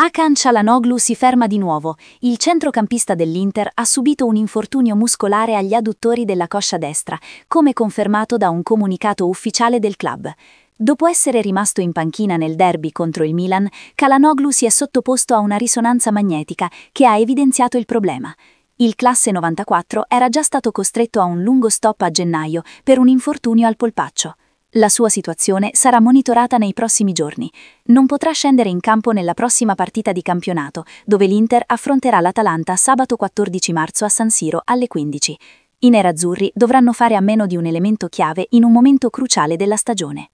Hakan Çalhanoğlu si ferma di nuovo. Il centrocampista dell'Inter ha subito un infortunio muscolare agli adduttori della coscia destra, come confermato da un comunicato ufficiale del club. Dopo essere rimasto in panchina nel derby contro il Milan, Çalhanoğlu si è sottoposto a una risonanza magnetica che ha evidenziato il problema. Il classe 94 era già stato costretto a un lungo stop a gennaio per un infortunio al polpaccio. La sua situazione sarà monitorata nei prossimi giorni. Non potrà scendere in campo nella prossima partita di campionato, dove l'Inter affronterà l'Atalanta sabato 14 marzo a San Siro alle 15. I nerazzurri dovranno fare a meno di un elemento chiave in un momento cruciale della stagione.